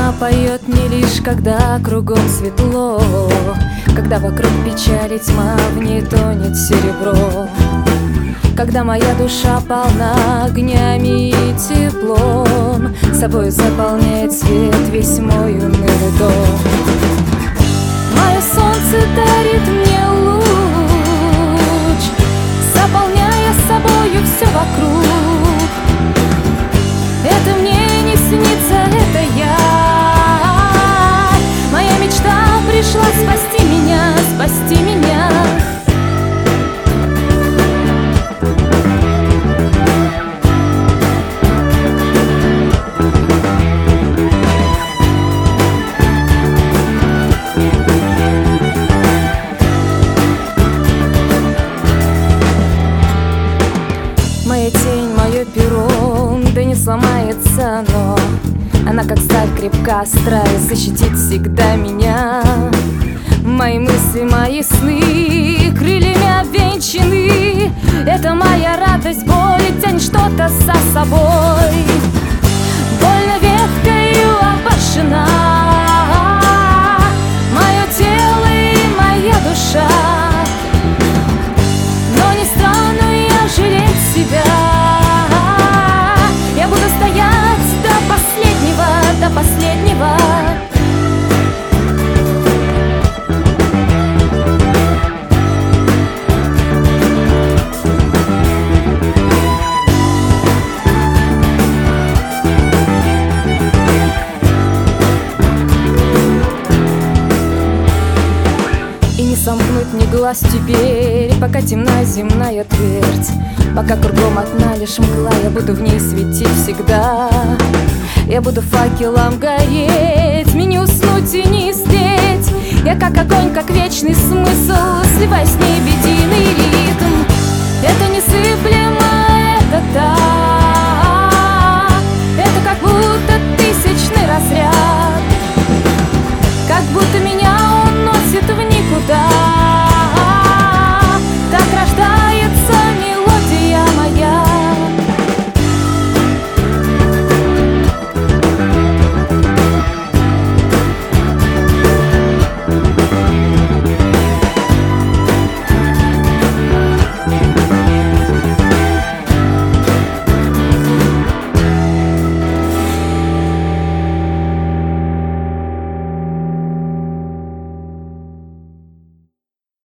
Она поет не лишь, когда кругом светло, когда вокруг печали тьма, в ней тонет серебро. Когда моя душа полна огнями и теплом, собой заполняет свет весь мой унылый дом. Мое солнце дарит мне луч, заполняя собою все вокруг. Это мне не снится, это я. Моя мечта пришла спасти меня, спасти меня. Моя тень, мое перо, да не сломается оно. Она как сталь крепка, остра и защитит всегда меня. Мои мысли, мои сны крыльями обвенчаны. Это моя радость, боль и тянет что-то за собой. Больно веткою обожжена мое тело и моя душа. Но не стану я жалеть себя. Я буду стоять до последнего, до последнего. И не сомкнуть ни глаз теперь, пока темна земная твердь. Пока кругом одна лишь мгла, я буду в ней светить всегда. Я буду факелом гореть, мне не уснуть и не истлеть. Я как огонь, как вечный смысл, сливаясь в ней в единый ритм. Это несыплемо